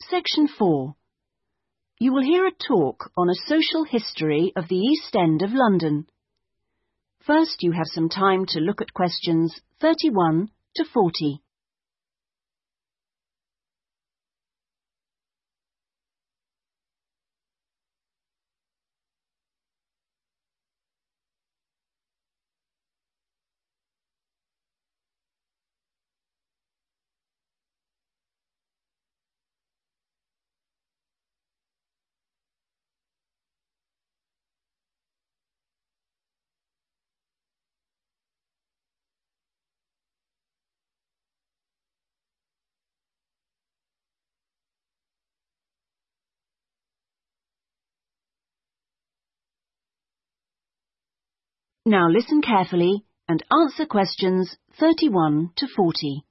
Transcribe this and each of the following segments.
Section 4. You will hear a talk on a social history of the East End of London. First, you have some time to look at questions 31 to 40. Now listen carefully and answer questions 31 to 40.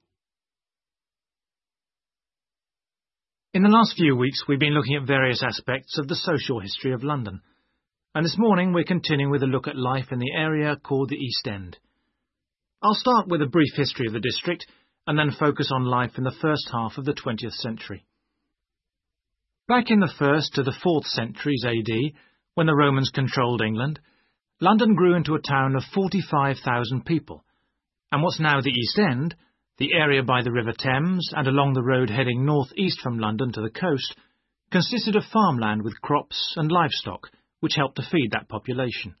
In the last few weeks, we've been looking at various aspects of the social history of London, and this morning we're continuing with a look at life in the area called the East End. I'll start with a brief history of the district and then focus on life in the first half of the 20th century. Back in the 1st to the 4th centuries AD, when the Romans controlled England, London grew into a town of 45,000 people, and what's now the East End, the area by the River Thames and along the road heading north-east from London to the coast, consisted of farmland with crops and livestock, which helped to feed that population.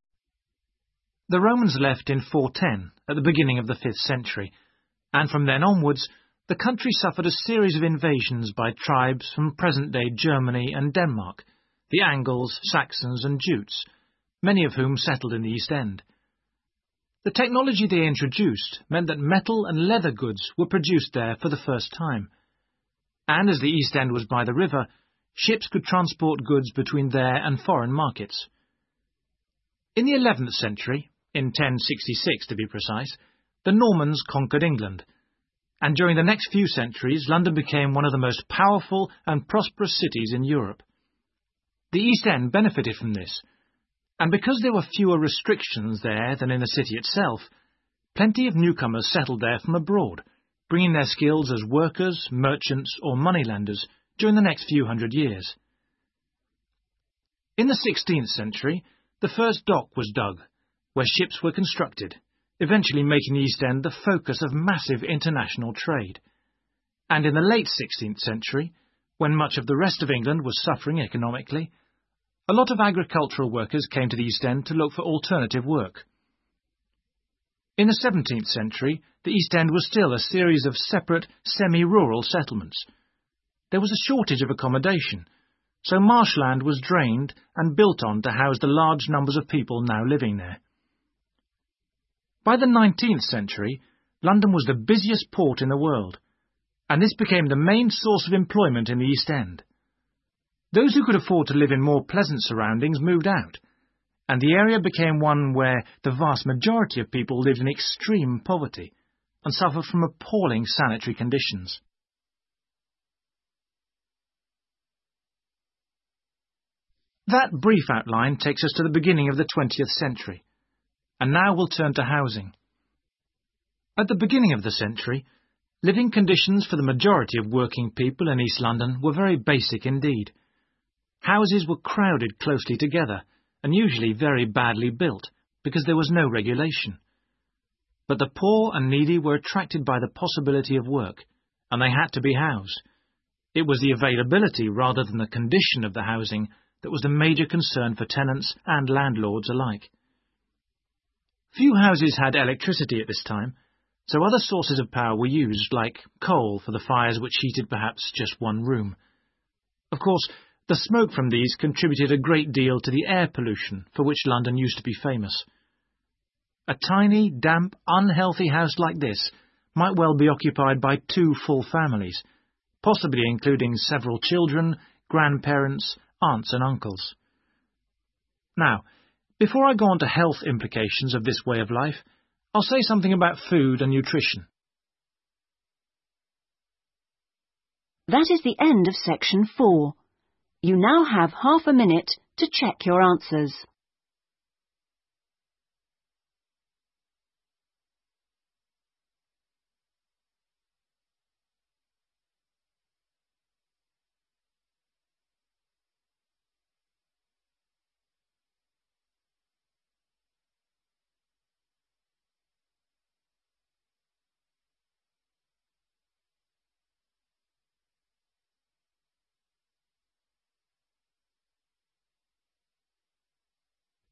The Romans left in 410, at the beginning of the 5th century, and from then onwards, the country suffered a series of invasions by tribes from present-day Germany and Denmark, the Angles, Saxons and Jutes, many of whom settled in the East End. The technology they introduced meant that metal and leather goods were produced there for the first time, and as the East End was by the river, ships could transport goods between there and foreign markets. In the 11th century, in 1066 to be precise, the Normans conquered England, and during the next few centuries London became one of the most powerful and prosperous cities in Europe. The East End benefited from this, and because there were fewer restrictions there than in the city itself, plenty of newcomers settled there from abroad, bringing their skills as workers, merchants or moneylenders during the next few hundred years. In the 16th century, the first dock was dug, where ships were constructed, eventually making the East End the focus of massive international trade. And in the late 16th century, when much of the rest of England was suffering economically, a lot of agricultural workers came to the East End to look for alternative work. In the 17th century, the East End was still a series of separate, semi-rural settlements. There was a shortage of accommodation, so marshland was drained and built on to house the large numbers of people now living there. By the 19th century, London was the busiest port in the world, and this became the main source of employment in the East End. Those who could afford to live in more pleasant surroundings moved out, and the area became one where the vast majority of people lived in extreme poverty and suffered from appalling sanitary conditions. That brief outline takes us to the beginning of the 20th century, and now we'll turn to housing. At the beginning of the century, living conditions for the majority of working people in East London were very basic indeed. Houses were crowded closely together and usually very badly built because there was no regulation. But the poor and needy were attracted by the possibility of work, and they had to be housed. It was the availability rather than the condition of the housing that was the major concern for tenants and landlords alike. Few houses had electricity at this time, so other sources of power were used, like coal for the fires which heated perhaps just one room. Of course, the smoke from these contributed a great deal to the air pollution for which London used to be famous. A tiny, damp, unhealthy house like this might well be occupied by 2 full families, possibly including several children, grandparents, aunts and uncles. Now, before I go on to health implications of this way of life, I'll say something about food and nutrition. That is the end of section 4. You now have half a minute to check your answers.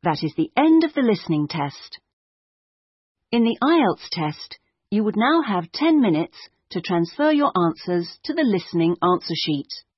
That is the end of the listening test. In the IELTS test, you would now have 10 minutes to transfer your answers to the listening answer sheet.